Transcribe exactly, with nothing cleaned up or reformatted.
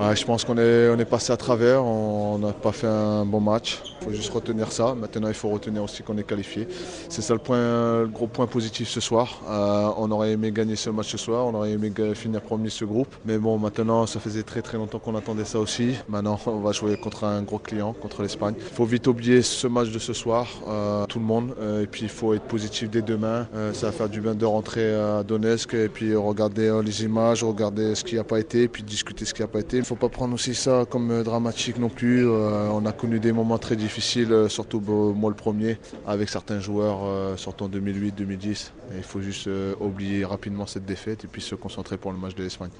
Ouais, je pense qu'on est, on est passé à travers, on n'a pas fait un bon match. Il faut juste retenir ça. Maintenant, il faut retenir aussi qu'on est qualifié. C'est ça le, point, le gros point positif ce soir. Euh, on aurait aimé gagner ce match ce soir, on aurait aimé finir premier ce groupe. Mais bon, maintenant, ça faisait très très longtemps qu'on attendait ça aussi. Maintenant, on va jouer contre un gros client, contre l'Espagne. Il faut vite oublier ce match de ce soir, euh, tout le monde. Euh, et puis, il faut être positif dès demain. Euh, ça va faire du bien de rentrer à Donetsk et puis regarder euh, les images, regarder ce qui n'a pas été, et puis discuter ce qui n'a pas été. Il ne faut pas prendre aussi ça comme euh, dramatique non plus. Euh, on a connu des moments très difficiles, euh, surtout euh, moi le premier, avec certains joueurs, euh, surtout en deux mille huit deux mille dix. Et il faut juste euh, oublier rapidement cette défaite et puis se concentrer pour le match de l'Espagne.